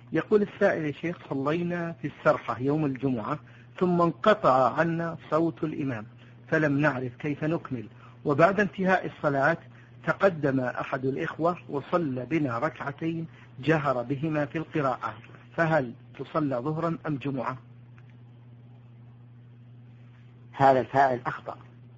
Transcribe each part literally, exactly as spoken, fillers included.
يقول السائل: يا شيخ، صلينا في السرحة يوم الجمعة ثم انقطع عنا صوت الإمام فلم نعرف كيف نكمل، وبعد انتهاء الصلاة تقدم أحد الإخوة وصلى بنا ركعتين جهر بهما في القراءة، فهل تصلى ظهرا أم جمعة؟ هذا الفاعل أخطأ،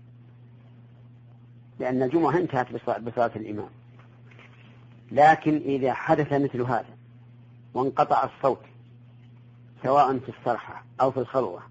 لأن الجمعة انتهت بصلاة الإمام، لكن إذا حدث مثل هذا وانقطع الصوت سواء في السرحة أو في الخلوة،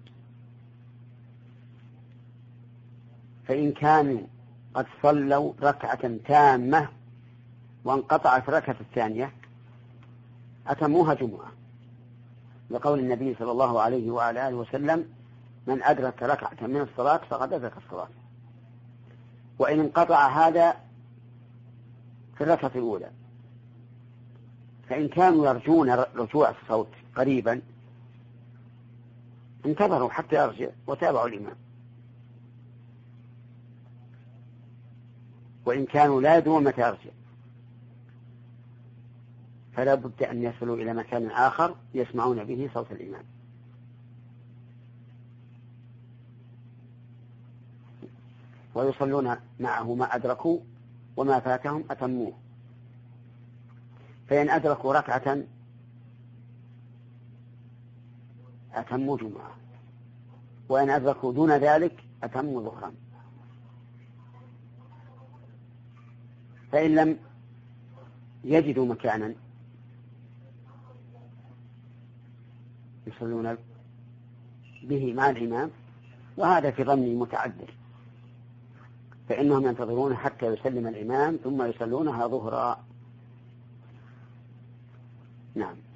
فإن كانوا قد صلوا ركعة تامة وانقطعت الركعة الثانية أتموها جمعة، لقول النبي صلى الله عليه وعلى آله وسلم: من أدرك ركعة من الصلاة فقد أدرك الصلاة. وإن انقطع هذا في الركعة الأولى، فإن كانوا يرجون رجوع الصوت قريبا انتظروا حتى يرجع وتابعوا الإمام، وإن كانوا لا يدرون متى يرجع فلا بد أن يصلوا إلى مكان آخر يسمعون به صوت الإمام. ويصلون معه ما أدركوا وما فاتهم أتموه، فإن أدركوا ركعة أتموا جمعة، وإن أدركوا دون ذلك أتموا ظهرا. فإن لم يجدوا مكانا يصلون به مع الإمام، وهذا في ظني متعذر، فإنهم ينتظرون حتى يسلم الإمام ثم يصلونها ظهرا. نعم.